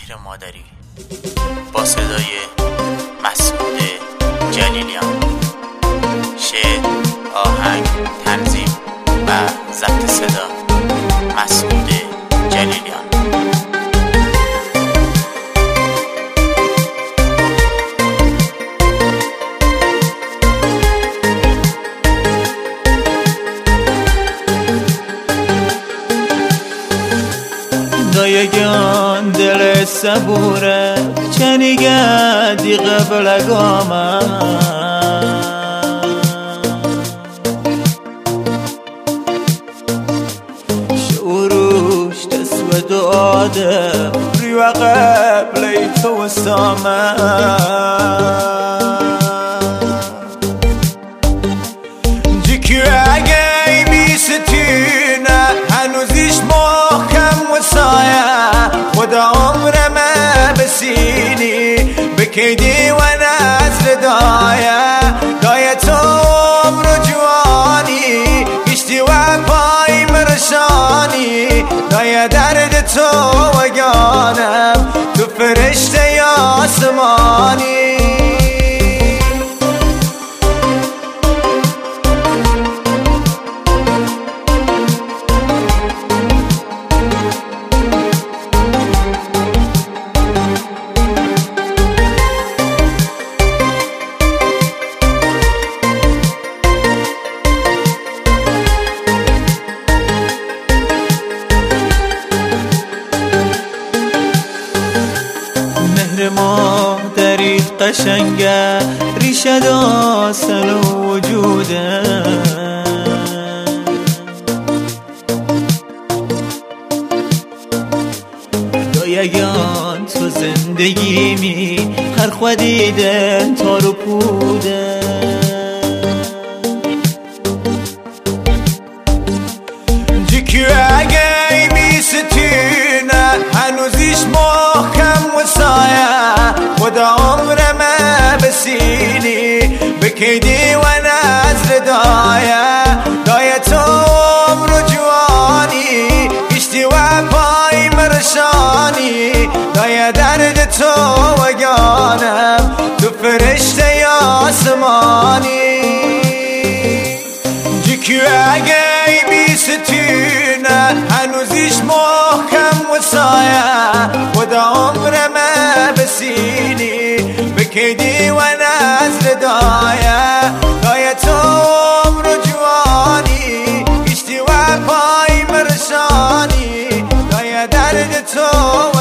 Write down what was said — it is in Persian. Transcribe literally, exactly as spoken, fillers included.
مهر مادری با صدای مسعود جلیلیان. شعر، آهنگ، تنظیم و ضبط صدا مسعود جلیلیان. دایگان دل صبوره چنیگه دی قبل گامه شعروش تسوى دعاده ريوة قبل توسامه جيكي اگه بیستینه هنوزیش محکم وصايا خدا عمرم بسینی بکیدی و نزل دایا دایا تو عمر جوانی گشتی و پای مرشانی دایا درد تو وگانم تو فرشته آسمانی. مادریت قشنگه ریشه داستن وجوده دایگان تو زندگی می هر خودیده تارو پوده جیکی اگه بیستینه هنوزیش محکم وصایا خدا عمرم بسینی بکیدی و نزل دایا دایا تو عمر جوانی گشتی و پای مرشانی دایا درد تو وگانم تو فرشته آسمانی. جیکی اگه بیستینه هنوزیش محکم وصایا خدا عمرم بسینی بکیدی و نزل دایا دایا تو عمر جوانی گشتی و پای مرشانی دایا درد تو